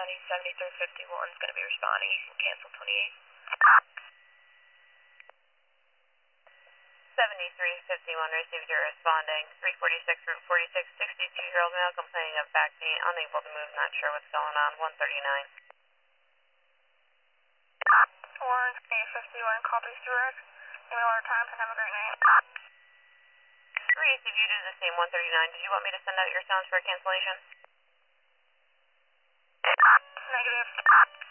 County 7351 is going to be responding. You can cancel 28. 7351 received your responding. 346 Route 46, 62-year-old male complaining of back pain, unable to move, not sure what's going on. 139. Orange B51 copies direct. Give me our times and have a great night. Received you to the same 139. Did you want me to send out your sounds for cancellation? Negative.